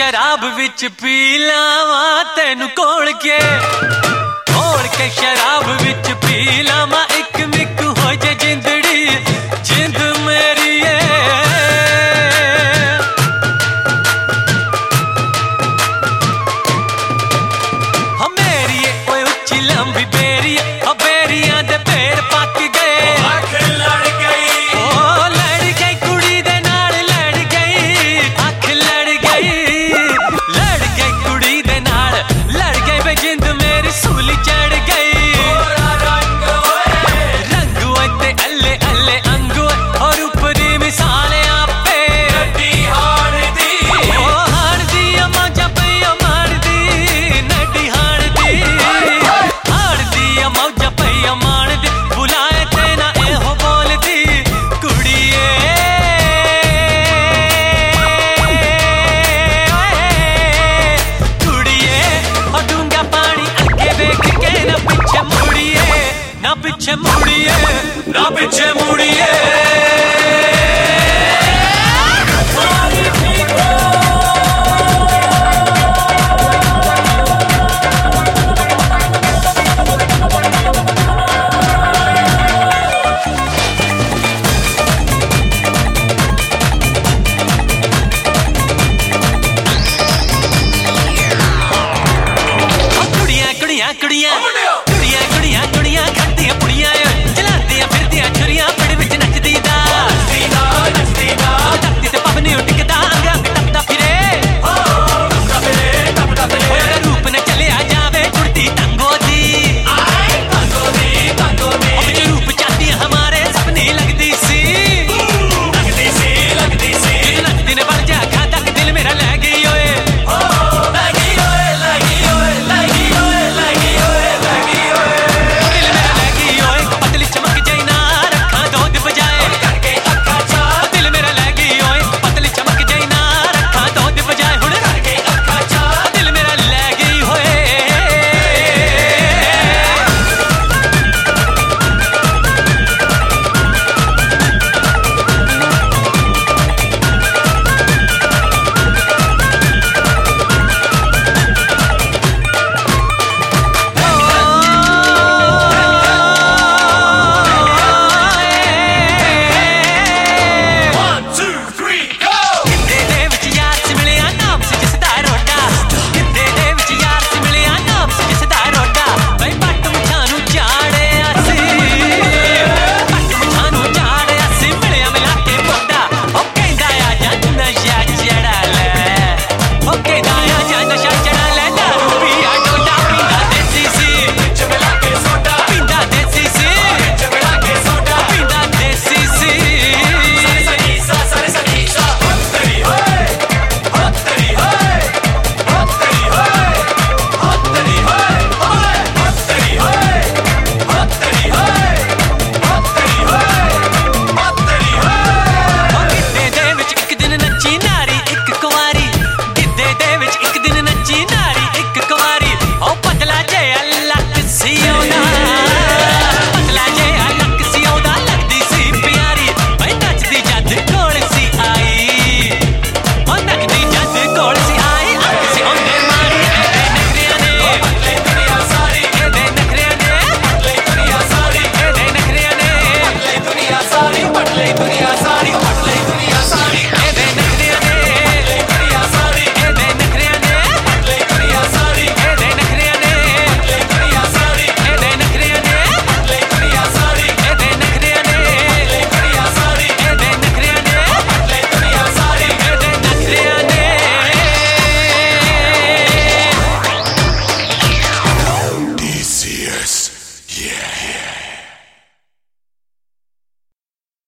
शराब विच पी लावा तेनू कोल के शराब विच पी लावा एक मिक हो जे जिंदड़ी जिंद मेरी मेरी ओए उच्ची लंबी बेरी बेरियां दे पेड़ पक गए लड़ गई कुड़ी दे नाल लड़ गई अख लड़ गई कुड़ी दे नाल लड़ गई वे जिंद मेरी सूली चढ़ गई रंग ते अल्ले अल्ले अंग और ऊपरी मिसाले आपे हाण दी मौजा पई मार दी नडी हाण दी मौजा पई मान दी बुलाए ते ना एहो बोल दी कुड़िए और डूंगा पानी अगे वेख के ना पीछे मुड़िए ना पीछे